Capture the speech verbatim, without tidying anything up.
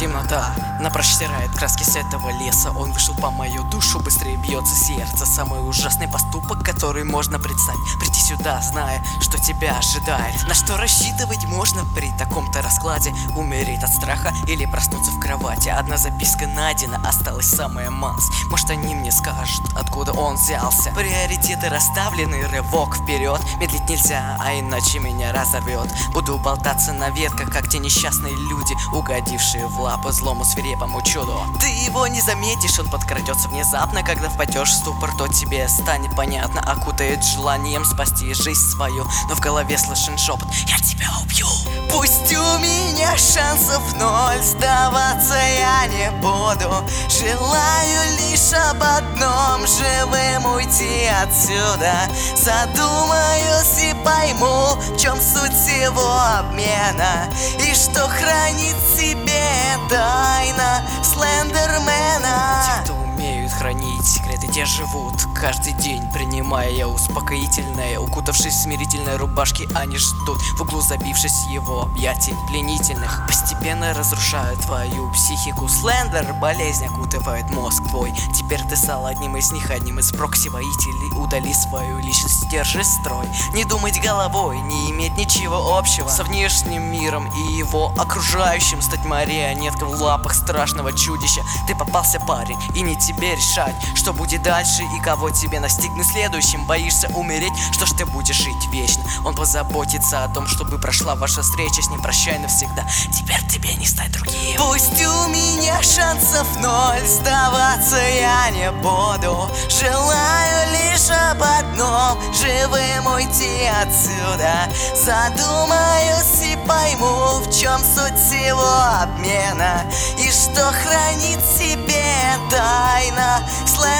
Темнота напростирает краски с этого леса. Он вышел по мою душу, быстрее бьется сердце. Самый ужасный поступок, который можно представить. Прийти сюда, зная, что тебя ожидает. На что рассчитывать можно при таком-то раскладе? Умереть от страха или проснуться в кровати? Одна записка найдена, осталась самая малость. Может, они мне скажут, откуда он взялся. Приоритеты расставлены, рывок вперед. Медлить нельзя, а иначе меня разорвет. Буду болтаться на ветках, как те несчастные люди, угодившие в лапы злому свирепому чуду. Ты его не заметишь, он подкрадется внезапно. Когда впадешь в ступор, то тебе станет понятно. Окутает желанием спасти жизнь свою, но в голове слышен шепот: я тебя убью. Пусть у меня шансов ноль, сдаваться я не буду. Желаю лишь об одном: живым уйти отсюда. Задумаюсь и пойму, в чем суть всего обмена, и что хранит в себе тайна Слендермена. Те, кто умеют хранить секреты, те живут каждый день, принимая успокоительное. Укутавшись в смирительной рубашке, они ждут в углу, забившись в его объятий пленительных. Постепенно разрушают твою психику. Слендер болезнь окутывает мозг твой. Теперь ты стал одним из них, одним из прокси-воителей. Удали свою личность, держи строй. Не думать головой, не иметь ничего общего со внешним миром и его окружающим. Стать марионеткой в лапах страшного чудища. Ты попался, парень, и не тебе решать, что будет дальше и кого тебе настигнет следующим. Боишься умереть? Что ж, ты будешь жить вечно. Он позаботится о том, чтобы прошла ваша встреча с ним. Прощай навсегда, теперь тебе не стать другим. Пусть у меня шансов ноль, сдаваться я не буду. Желаю лишь об одном: живым уйти отсюда. Задумаюсь и пойму, в чем суть всего обмена, и что хранит в себе тайна Слендермена.